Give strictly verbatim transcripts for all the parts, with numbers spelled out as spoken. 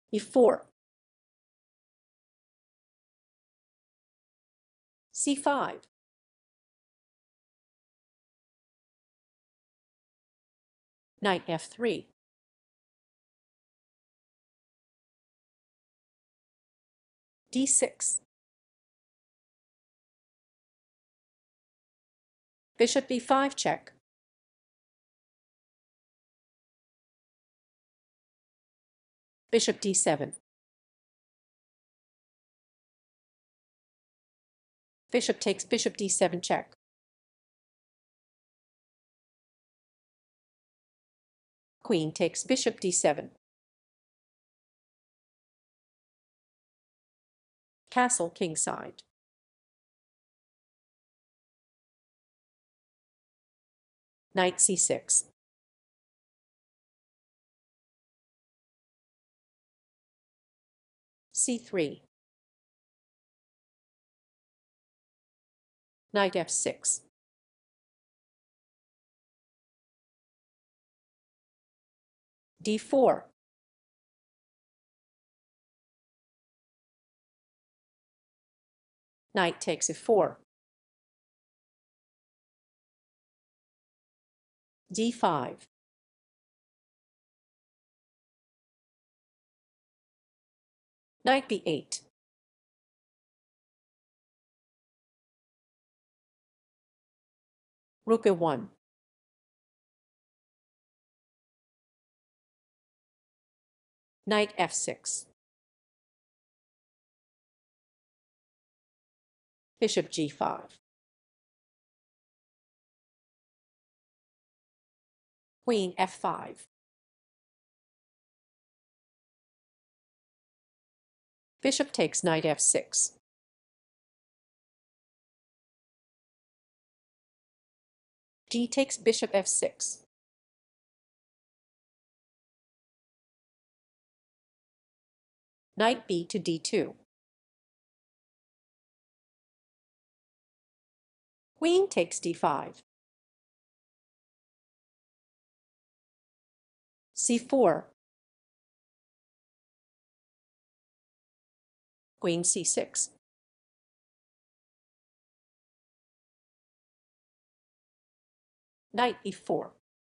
e four, c five, knight f three, d six, bishop b five check, bishop d seven, bishop takes bishop d seven check, queen takes bishop d seven, castle kingside, knight c six, c three, knight f six, d four, knight takes f four, d five, knight b eight, rook a one, knight f six, bishop g five, queen f five, bishop takes knight f six, d takes bishop f six, knight b to d two, queen takes d five, c four, queen c six, knight e four,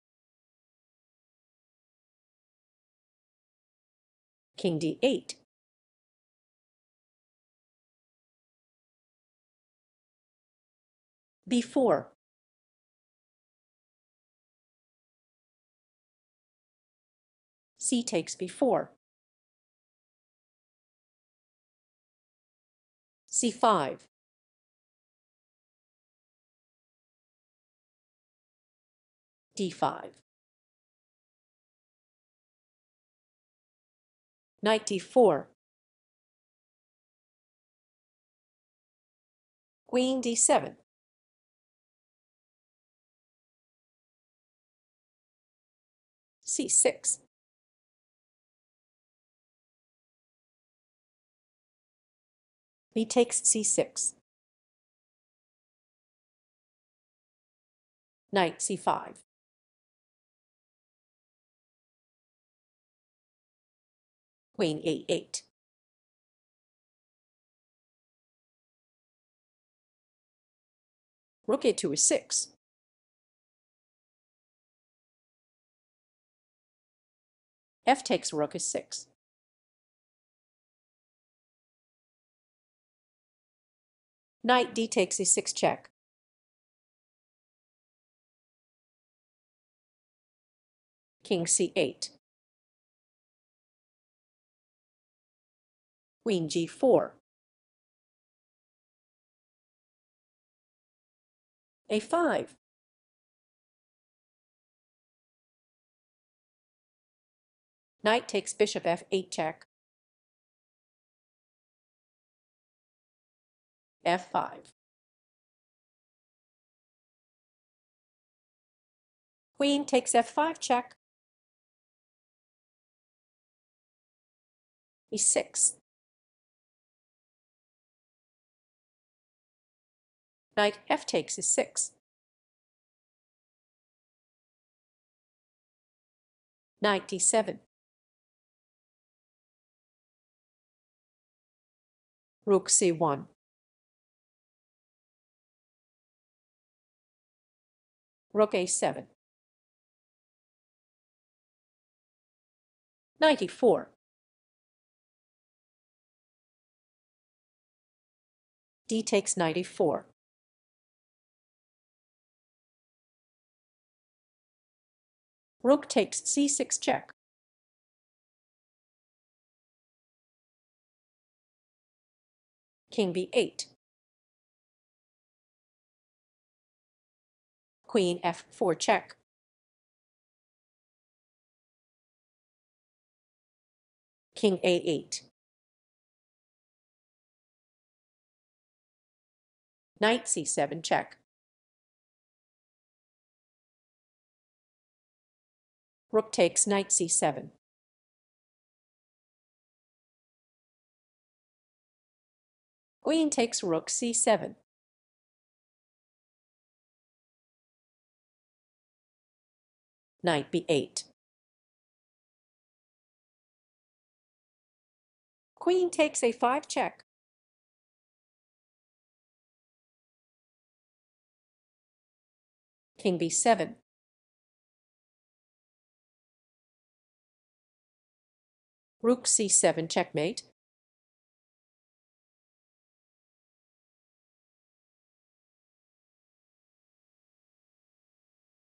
king d eight, b four, c takes b four, c five, d five, knight d four, queen d seven, c six, b takes c six, knight c five, queen a eight, rook a two a six, f takes rook a six, knight d takes e six check, king c eight, queen g four, a five, knight takes bishop f eight check, f five, queen takes f five check, e six, knight f takes e six, knight d seven, Rook c one. Rook a seven. Knight e four. D takes knight e four. Rook takes c six check. King b eight. Queen f four check. King a eight. Knight c seven check. Rook takes knight c seven. Queen takes rook c seven. Knight b eight. Queen takes a five check. King b seven. Rook c seven checkmate.